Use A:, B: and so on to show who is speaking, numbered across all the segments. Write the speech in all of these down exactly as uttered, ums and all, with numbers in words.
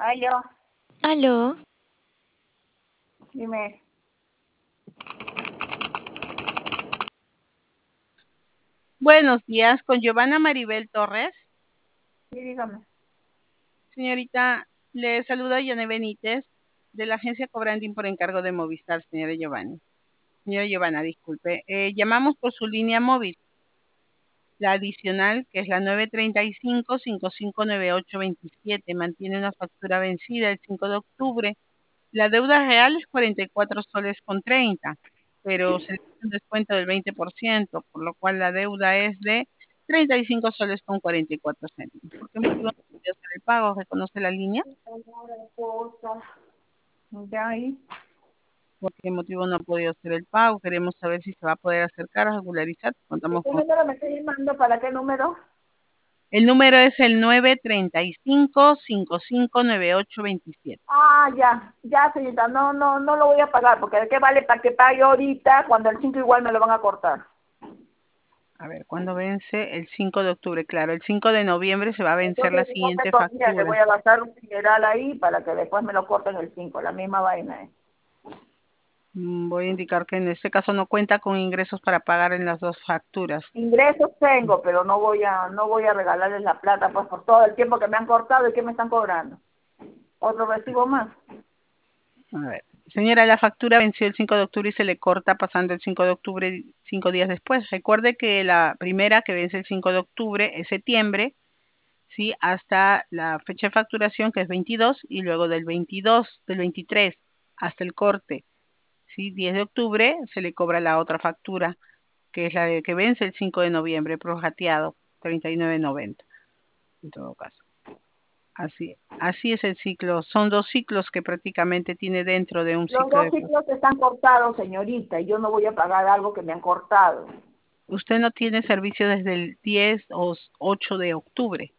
A: Aló,
B: Aló,
A: dime.
C: Buenos días, con Giovanna Maribel Torres.
A: Sí, dígame.
C: Señorita, le saluda Yone Benítez, de la agencia Cobranding por encargo de Movistar, señora Giovanni. Señora Giovanna, disculpe. Eh, llamamos por su línea móvil, la adicional, que es la nueve treinta y cinco, cincuenta y cinco noventa y ocho veintisiete. Mantiene una factura vencida el cinco de octubre. La deuda real es cuarenta y cuatro soles con treinta, pero se le hace un descuento del veinte por ciento, por lo cual la deuda es de treinta y cinco soles con cuarenta y cuatro céntimos. ¿Por qué motivo no puede hacer el pago? ¿Reconoce la línea?
A: Ya ahí.
C: ¿Por qué motivo no ha podido hacer el pago? Queremos saber si se va a poder acercar a regularizar.
A: ¿De
C: Contamos
A: qué
C: con...
A: número me está llamando? ¿Para qué número?
C: El número es el nueve treinta y cinco, cincuenta y cinco noventa y ocho veintisiete.
A: Ah, ya, ya, señorita. No, no, no lo voy a pagar, porque ¿de qué vale para que pague ahorita cuando el cinco igual me lo van a cortar?
C: A ver, ¿cuándo vence? El cinco de octubre, claro. El cinco de noviembre se va a vencer la
A: Entonces, no
C: siguiente
A: tengo dinero, le
C: factura.
A: voy a gastar un dineral ahí para que después me lo corten el cinco, la misma vaina. ¿Eh?
C: Mm, Voy a indicar que en este caso no cuenta con ingresos para pagar en las dos facturas.
A: Ingresos tengo, pero no voy a no voy a regalarles la plata pues por todo el tiempo que me han cortado y que me están cobrando. Otro recibo más.
C: A ver, señora, la factura venció el cinco de octubre y se le corta pasando el cinco de octubre, cinco días después. Recuerde que la primera que vence el cinco de octubre es septiembre, ¿sí? Hasta la fecha de facturación, que es veintidós, y luego del veintidós, del veintitrés hasta el corte, ¿sí? diez de octubre se le cobra la otra factura, que es la de que vence el cinco de noviembre, prorrateado, treinta y nueve noventa, en todo caso. Así, así es el ciclo. Son dos ciclos que prácticamente tiene dentro de un
A: Los
C: ciclo
A: dos
C: de...
A: ciclos están cortados, señorita, y yo no voy a pagar algo que me han cortado.
C: Usted no tiene servicio desde el diez o ocho de octubre.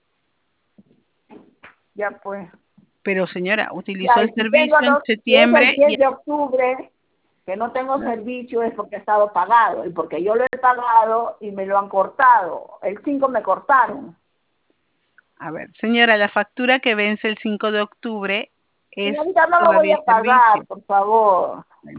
A: Ya pues.
C: Pero señora, utilizó
A: Ya,
C: el
A: y si tengo
C: servicio en
A: dos, si es el
C: septiembre y...
A: diez de octubre, que no tengo servicio es porque ha estado pagado, y porque yo lo he pagado y me lo han cortado. El cinco me cortaron.
C: A ver, señora, la factura que vence el cinco de octubre es
A: Señorita, no lo voy
C: todavía
A: a
C: servicio.
A: pagar, por favor.